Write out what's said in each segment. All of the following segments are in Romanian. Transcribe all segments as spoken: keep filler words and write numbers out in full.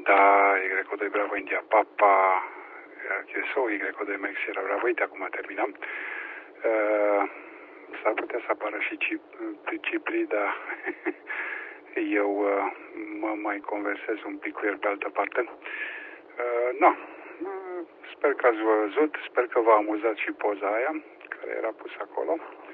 Da, Y doi Bravo India Papa, Q S O, Y doi Max Sierra Bravo, uite, acum terminăm. Uh, s-ar putea să apară și Cipri, dar eu uh, mă mai conversez un pic cu el pe altă parte. Uh, no, uh, sper că ați văzut, sper că v-a amuzat și poza aia, care era pusă acolo.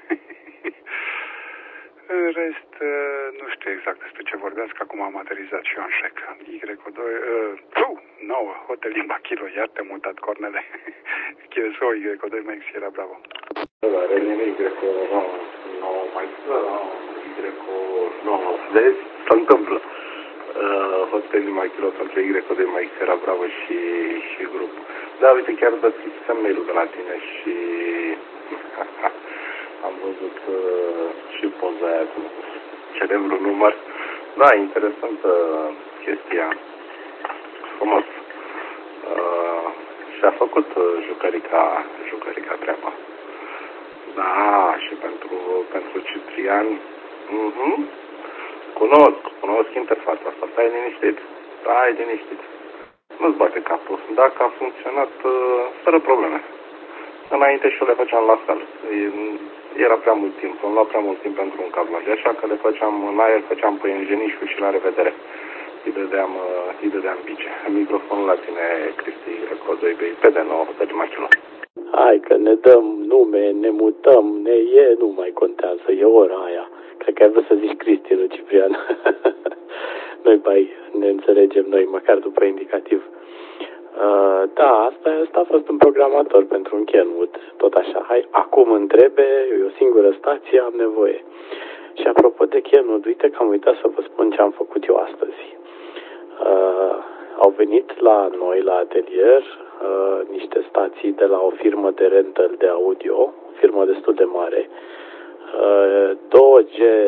În rest, nu știu exact despre ce vorbeați, că acum am aterizat și eu în șec. Y doi, uh, nouă, Hotel Lima Kilo, iar te-am mutat, Cornele. Q S O, Y doi Max Sierra Bravo. Da, Renine, Y nouă, mai Y nouă, vezi? Se întâmplă. Uh, Hotel Lima Kilo pentru Y doi Max Sierra Bravo și, și grup. Da, uite, chiar dă-ți mail-ul de la tine și... am văzut uh, și poza aia cu celebrul număr. Da, interesantă chestia. Frumos. Uh, și-a făcut uh, jucărica, jucărica treaba. Da, și pentru, pentru Ciprian, uh-huh. cunosc, cunosc interfața asta. Stai liniștit, stai liniștit. Nu-ți bate capul. Dacă a funcționat, uh, fără probleme. Înainte și eu le făceam la fel. Era prea mult timp, îmi lua prea mult timp pentru un cablaj, așa că le făceam în aer, făceam păienjenișul și la revedere. Îi dădeam, îi dădeam bice. Microfonul la tine, Cristi, Y doi P D nouă, de Machilo. Hai că ne dăm nume, ne mutăm, ne e, nu mai contează, e ora aia. Cred că ai vrut să zici Cristi, nu Ciprian. Noi, bai, ne înțelegem noi, măcar după indicativ. Uh, da, asta, asta a fost un programator pentru un Kenwood, tot așa. Hai, acum îmi trebuie, e o singură stație, am nevoie. Și apropo de Kenwood, uite că am uitat să vă spun ce am făcut eu astăzi. Uh, au venit la noi, la atelier, uh, niște stații de la o firmă de rental de audio, o firmă destul de mare, uh, două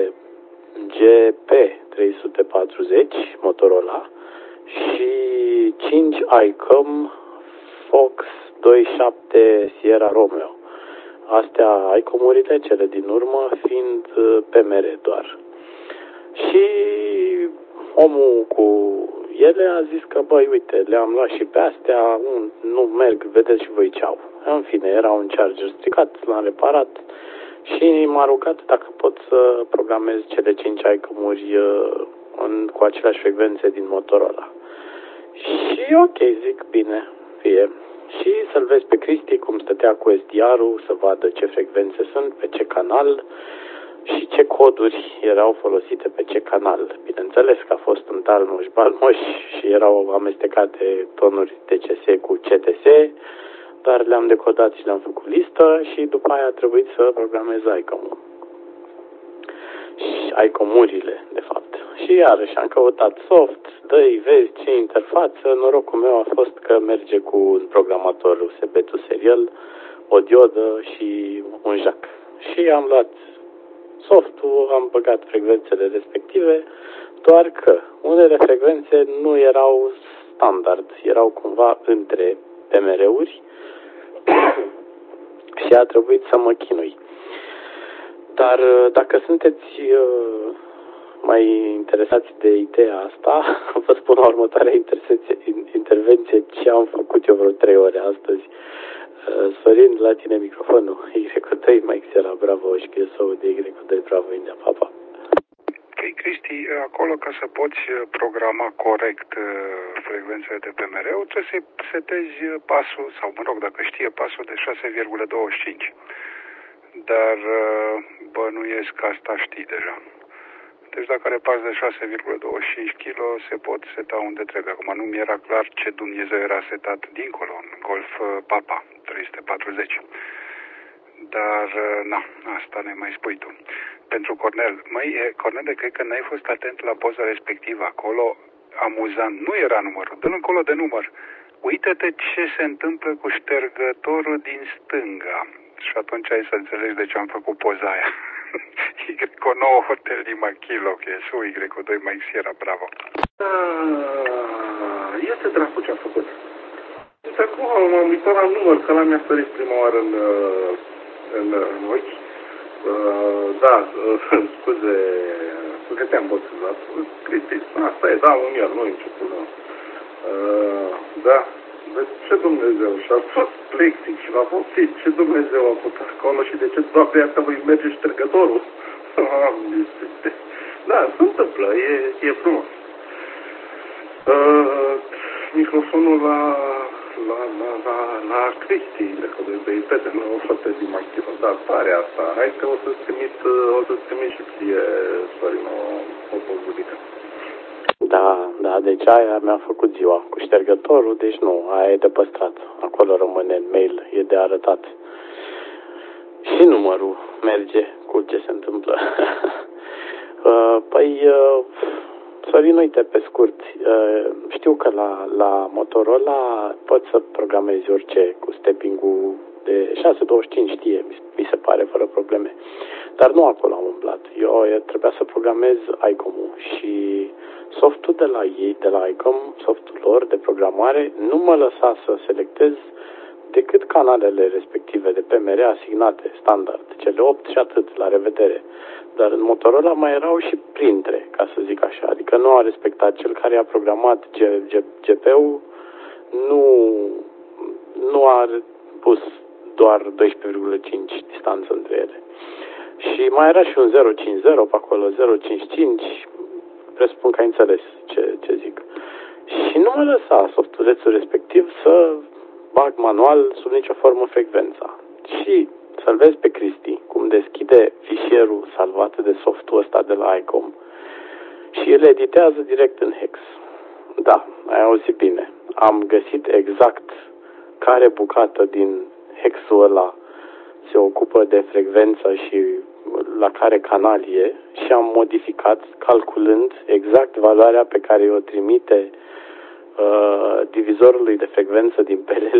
G P trei sute patruzeci Motorola, și cinci ICOM Fox doi șapte Sierra Romeo. Astea ICOM-urile, cele din urmă, fiind P M R doar. Și omul cu ele a zis că, băi, uite, le-am luat și pe astea, nu merg, vedeți și voi ce au. În fine, era un charger stricat, l-am reparat și m-a rugat dacă pot să programez cele cinci ICOM-uri în, cu aceleași frecvențe din Motorola. Și ok, zic, bine, fie. Și să-l vezi pe Cristi cum stătea cu S D R-ul, să vadă ce frecvențe sunt, pe ce canal și ce coduri erau folosite pe ce canal. Bineînțeles că a fost un talmoș balmoș și erau amestecate tonuri T C S cu C T S, dar le-am decodat și le-am făcut listă și după aia a trebuit să programez ICOM-ul. Și ICOM-urile, de fapt. Și iarăși am căutat soft, dă-i, vezi ce interfață. Norocul meu a fost că merge cu un programator U S B to serial, o diodă și un jack. Și am luat softul, am băgat frecvențele respective, doar că unele frecvențe nu erau standard, erau cumva între P M R-uri și a trebuit să mă chinui. Dar dacă sunteți uh, mai interesați de ideea asta, vă spun la următoarea intervenție ce am făcut eu vreo trei ore astăzi. Uh, Sorin, la tine microfonul. Y doi Mike Sierra Bravo și Q S O de Y doi Bravo India Papa. Ok, Cristi, acolo ca să poți programa corect uh, frecvențele de P M R-ul, trebuie să setezi pasul, sau mă rog, dacă știe pasul de șase virgulă douăzeci și cinci. Dar bănuiesc că asta știi deja. Deci dacă are pas de șase virgulă douăzeci și cinci kilo, se pot seta unde trebuie. Acum nu mi era clar ce Dumnezeu era setat dincolo, în Golf Papa trei sute patruzeci. Dar, na, asta ne mai spui tu. Pentru Cornel, măi, Cornel, cred că n-ai fost atent la poza respectivă. Acolo, amuzant, nu era numărul, dă-l încolo de număr. Uită-te ce se întâmplă cu ștergătorul din stânga. Și atunci ai să înțelegi de ce am făcut poza aia. Y nouă Hotel Lima Kilo, Q S O, Y doi Mike Sierra Bravo. Ia ce dracu ce-a făcut. Deci acum m-am uitat la număr, că la mi-a sărit prima oară în, în, în ochi. Da, scuze, scuze, te-am botezat. Cristi, asta e, da, un iar, nu e nicio problemă. Da. De ce Dumnezeu? Și a fost plexic și l-a folosit. Ce Dumnezeu a făcut acolo și de ce toate astea voi merge ștergătorul? Da, se întâmplă. E, e frumos. Uh, microfonul la la, la, la, la Cristi, cred că de iPad, nu o să din activă. Da, tare asta. Hai că o să-ți trimit, o să-ți trimit și ție, Sorin, o, o pozulică. Da, da, deci aia mi-a făcut ziua cu ștergătorul, deci nu, aia e de păstrat. Acolo rămâne în mail, e de arătat. Și numărul merge cu ce se întâmplă. Păi, Sorin, uite, pe scurt, știu că la, la Motorola poți să programezi orice cu stepping-ul de șase douăzeci și cinci, știe, mi se pare, fără probleme. Dar nu acolo am umblat. Eu, eu trebuia să programez ICOM-ul și softul de la ei, de la ICOM, softul lor de programare, nu mă lăsa să selectez decât canalele respective de P M R asignate, standard, cele opt și atât, la revedere. Dar în Motorola mai erau și printre, ca să zic așa, adică nu a respectat cel care a programat G P U, nu, nu a pus doar doisprezece virgulă cinci distanță între ele. Și mai era și un zero cinci zero pe acolo, zero cinci cinci, presupun că ai înțeles ce, ce zic. Și nu mă lăsa softulețul respectiv să bag manual sub nicio formă frecvența. Și să-l vezi pe Cristi cum deschide fișierul salvat de softul ăsta de la ICOM și îl editează direct în hex. Da, ai auzit bine. Am găsit exact care bucată din hexul ăla se ocupă de frecvență și la care canal e și am modificat calculând exact valoarea pe care o trimite uh, divizorului de frecvență din P L L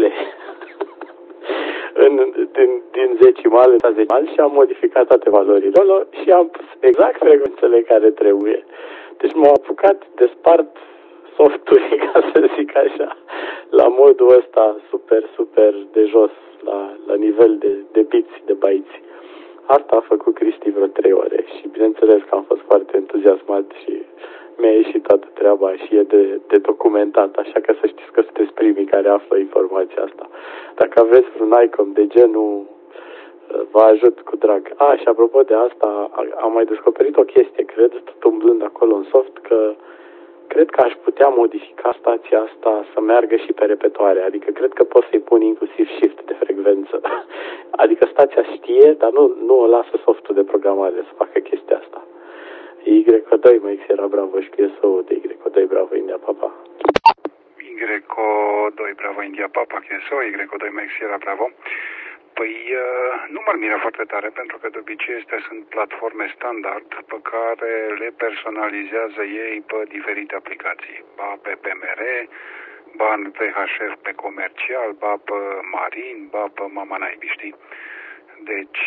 în, din, din decimal în decimal și am modificat toate valorile acolo și am pus exact frecvențele care trebuie. Deci m-am apucat de spart softului, ca să zic așa, la modul ăsta super, super de jos, la, la nivel de, de biți, de baiți. Asta a făcut Cristi vreo trei ore și bineînțeles că am fost foarte entuziasmat și mi-a ieșit toată treaba și e de, de documentat, așa că să știți că sunteți primii care află informația asta. Dacă aveți vreun ICOM de genul, vă ajut cu drag. A, și apropo de asta, am mai descoperit o chestie, cred, tot umblând acolo în soft, că cred că aș putea modifica stația asta să meargă și pe repetoare, adică cred că pot să-i pun inclusiv shift de frecvență. Adică stația știe, dar nu, nu o lasă softul de programare să facă chestia asta. Y doi, mă, X era bravo și Q S O de Y doi, bravo, India, Papa. Y doi, bravo, India, Papa, Q S O, Y doi, Max era bravo. Păi nu mă miră foarte tare, pentru că de obicei astea sunt platforme standard pe care le personalizează ei pe diferite aplicații. Ba pe P M R, ba în V H F pe comercial, ba pe marin, ba pe mama naibii, știi? Deci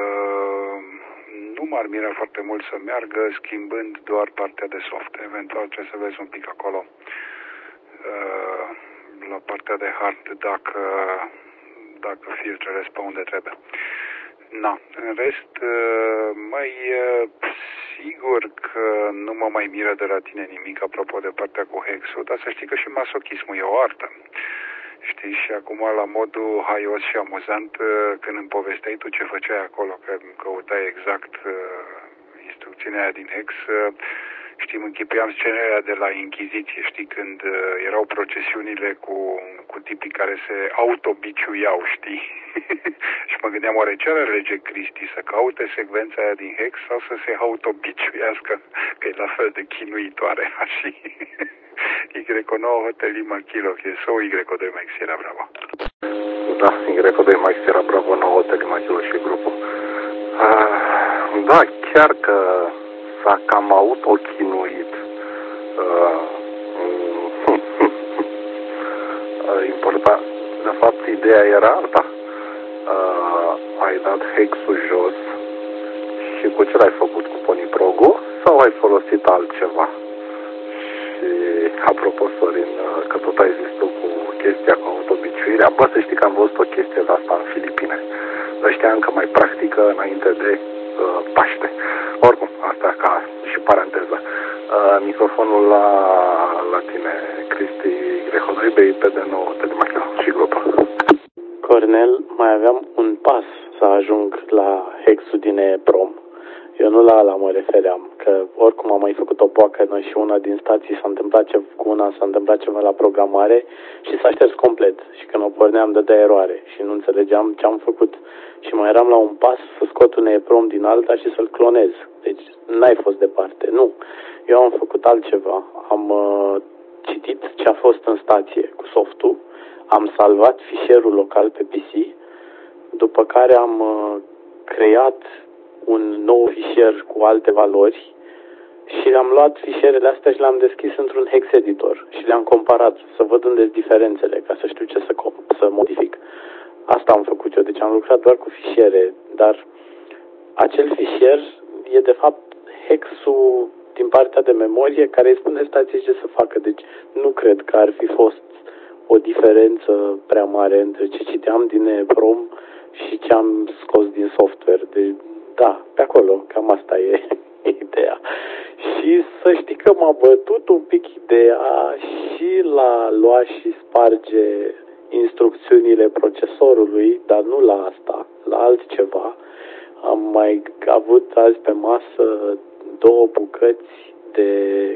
nu m-ar mira foarte mult să meargă schimbând doar partea de soft. Eventual trebuie să vezi un pic acolo la partea de hard dacă dacă filtrele spă unde trebuie. Na, în rest, mai sigur că nu mă mai miră de la tine nimic apropo de partea cu hexul, dar să știi că și masochismul e o artă. Știi, și acum la modul haios și amuzant, când îmi povesteai tu ce făceai acolo, că căutai exact instrucțiunea aia din hex, știi, mă închipuiam scenele de la Inchiziție, știi, când uh, erau procesiunile cu, cu tipii care se autobiciuiau, știi? Și mă gândeam, oare ce are lege Cristi, să caute secvența aia din hex sau să se autobiciuiască, că e la fel de chinuitoare, așa. Y nouă Hotel Lima Kilo, sau Y doi Max era bravo. Da, Y doi Max era bravo, nouă Hotel Lima Kilo și grupul. Uh, da, chiar că s-a cam autochinuit. Uh, important. De fapt, ideea era alta. Uh, ai dat hexul jos și cu ce l-ai făcut? Cu Poniprogu sau ai folosit altceva? Și apropo, Sorin, că tot ai zis tu cu chestia cu autobiciuirea, bă, să știi că am văzut o chestie de asta în Filipine. Ăștia încă mai practică înainte de uh, Paște. Oricum, asta ca și paranteză. Uh, microfonul la, la tine, Cristi, Y doi B P D nouă Telemachila și grupa. Cornel, mai aveam un pas să ajung la hexul din EEPROM. Eu nu la ala mă refeream, că oricum am mai făcut o boacănă și una din stații s-a întâmplat ceva, cu una s-a întâmplat ceva la programare și s-a șters complet. Și când o porneam dădea eroare și nu înțelegeam ce am făcut. Și mai eram la un pas să scot un EEPROM din alta și să-l clonez. Deci n-ai fost departe, nu. Eu am făcut altceva. Am uh, citit ce a fost în stație cu softul, am salvat fișierul local pe P C, după care am uh, creat un nou fișier cu alte valori și am luat fișierele astea și le-am deschis într-un hex editor și le-am comparat să văd unde sunt diferențele, ca să știu ce să, să modific. Asta am făcut eu, deci am lucrat doar cu fișiere, dar acel fișier e de fapt hexul din partea de memorie care îi spune stației ce să facă, deci nu cred că ar fi fost o diferență prea mare între ce citeam din EEPROM și ce am scos din software. Deci, da, pe acolo, cam asta e ideea. Și să știi că m-a bătut un pic ideea și la lua și sparge instrucțiunile procesorului, dar nu la asta, la altceva. Am mai avut azi pe masă două bucăți de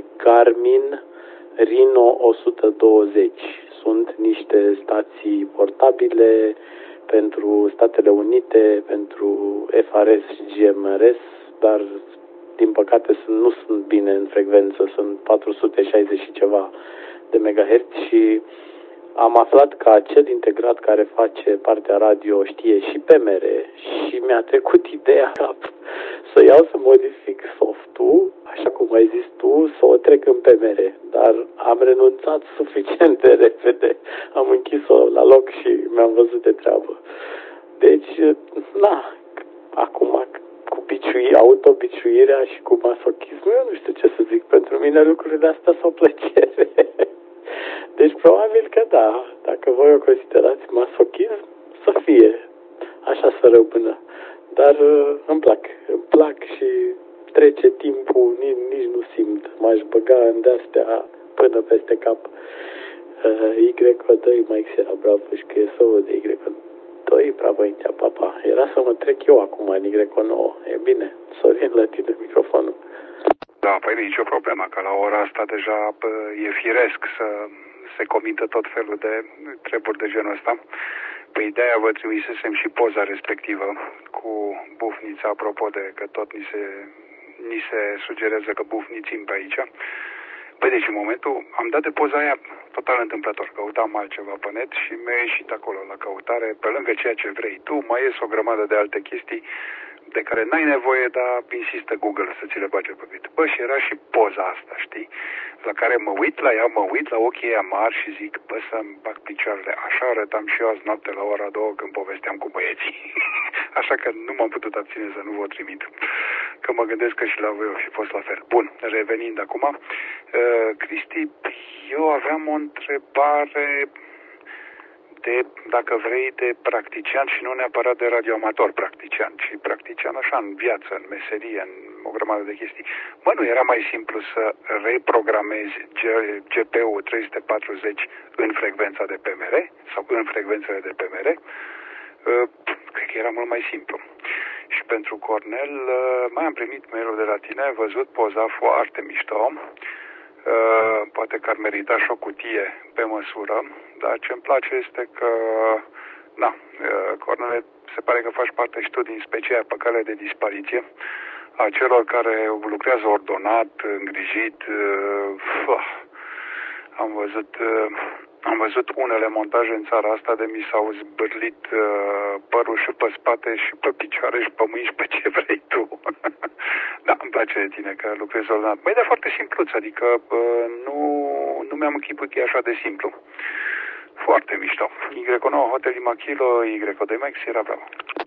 Garmin Rhino o sută douăzeci. Sunt niște stații portabile pentru Statele Unite, pentru F R S și G M R S, dar din păcate nu sunt bine în frecvență, sunt patru sute șaizeci și ceva de megahertz și am aflat că acel integrat care face partea radio știe și P M R și mi-a trecut ideea cap să iau să modific softul, așa cum ai zis tu, să o trec în P M R, dar am renunțat suficient de repede, am închis-o la loc și mi-am văzut de treabă. Deci, na, acum cu biciui, autobiciuirea și cu masochismul, eu nu știu ce să zic, pentru mine lucrurile astea sunt o plăcere. Deci probabil că da, dacă voi o considerați masochism, să fie, așa să rămână. Dar îmi plac, îmi plac și trece timpul, nici, nici nu simt, m-aș băga în de-astea până peste cap. Y doi mai era bravo și că e sau de Y doi, bravo India, papa. Era să mă trec eu acum în Y nouă, e bine, Sorin la tine microfonul. Da, păi nici o problemă, că la ora asta deja bă, e firesc să se comită tot felul de treburi de genul ăsta. Păi de-aia vă trimisesem și poza respectivă cu bufnița, apropo de că tot ni se, ni se sugerează că bufnițim pe aici. Păi deci în momentul, am dat de poza aia total întâmplător, căutam altceva pe net și mi-a ieșit acolo la căutare, pe lângă ceea ce vrei tu, mai ies o grămadă de alte chestii de care n-ai nevoie, dar insistă Google să ți le bage pe bit. Bă, și era și poza asta, știi? La care mă uit la ea, mă uit la ochii ea mari și zic, bă, să-mi bag picioarele. Așa arătam și eu azi noapte la ora două când povesteam cu băieții. Așa că nu m-am putut abține să nu vă trimit. Că mă gândesc că și la voi o fi fost la fel. Bun, revenind acum. Uh, Cristi, eu aveam o întrebare de, dacă vrei, de practician și nu neapărat de radioamator practician, ci practician așa în viață, în meserie, în o grămadă de chestii. Mă, nu era mai simplu să reprogramezi G P U trei sute patruzeci în frecvența de P M R sau în frecvențele de P M R? Cred că era mult mai simplu. Și pentru Cornel, mai am primit mail-ul de la tine, ai văzut poza foarte mișto. Uh, poate că ar merita și o cutie pe măsură, dar ce îmi place este că, na, uh, Cornele, se pare că faci parte și tu din specia pe cale de dispariție a celor care lucrează ordonat, îngrijit. Uh, am văzut uh, am văzut unele montaje în țara asta de mi s-au zbârlit uh, părul și pe spate și pe picioare și pe mâini și pe ce vrei tu. Da, îmi place de tine că lucrezi ordonat. Băi, dar foarte simpluț, adică uh, nu, nu mi-am închipuit că e așa de simplu. Foarte mișto. Y nouă Hotel Lima Kilo, Y doi Max era bravo.